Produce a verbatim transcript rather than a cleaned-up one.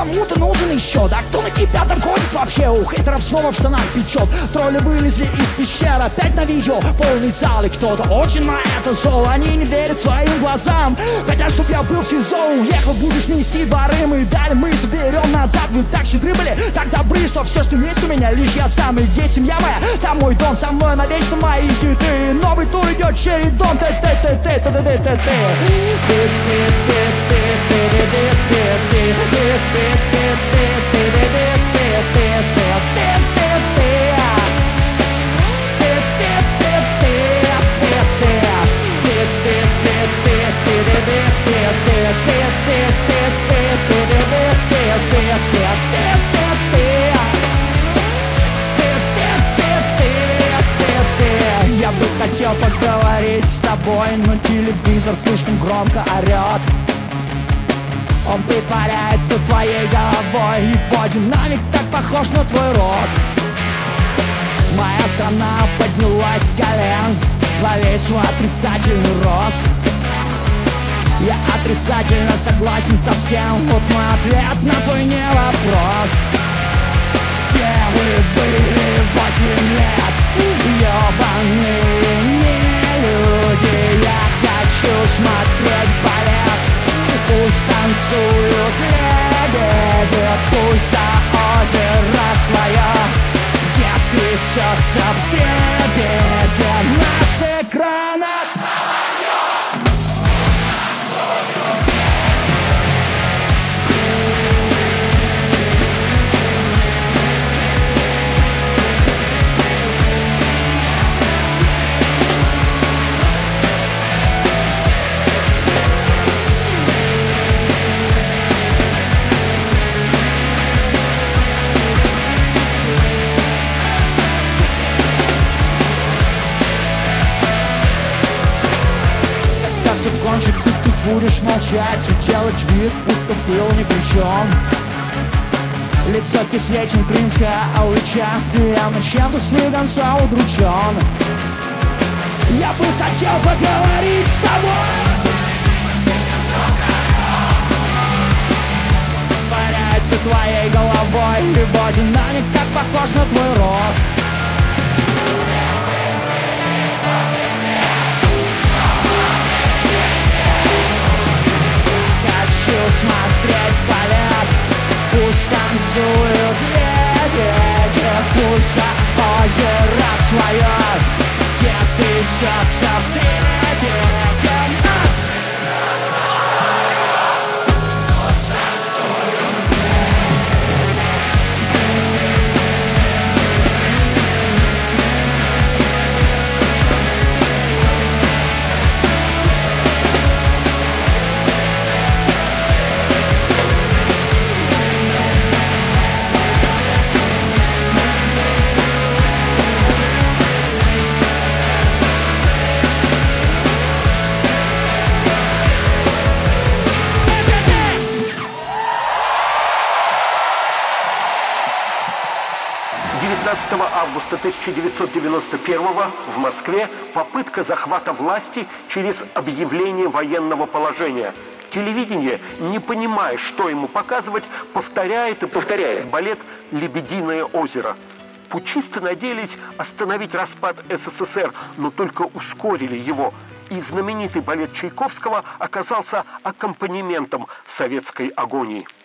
кому-то нужен еще. Да кто на тебя там ходит вообще? У хейтеров снова в штанах печет. Тролли вылезли из пещер, опять на видео полный зал. И кто-то очень на это зол, они не верят своим глазам. Хотя, чтоб я был в СИЗО, уехал, будешь нести дворы. Мы дали, мы заберем назад. Вы так щедры были, так добры, что все, что есть у меня, лишь я сам. И где семья моя, там мой дом, со мной навечно мои хиты. Новый тур идет чередом. Я бы хотел поговорить с тобой, но телевизор слишком громко орет. Он притворяется твоей головой, его динамик так похож на твой рот. Моя страна поднялась с колен во весь свой отрицательный рост. Я отрицательно согласен со всем, вот мой ответ на твой не вопрос. Где вы были восемь лет, ёбаные нелюди? Я хочу смотреть балет, пусть танцуют лебеди, пусть за озеро свое дед трясется в трепете на экранах. Все кончится, ты будешь молчать и делать вид, будто был ни при чем. Лицо кислечен, крымская алыча, ты явно чем-то с конца удручен. Я бы хотел поговорить с тобой. Паряется твоей головой, его динамик так похож на твой рот. Смотреть балет, пусть танцуют лебеди, пусть за озеро свое дед трясется в трепете. девятнадцатого августа тысяча девятьсот девяносто первого в Москве попытка захвата власти через объявление военного положения. Телевидение, не понимая, что ему показывать, повторяет и повторяет балет «Лебединое озеро». Путчисты надеялись остановить распад СССР, но только ускорили его. И знаменитый балет Чайковского оказался аккомпанементом советской агонии.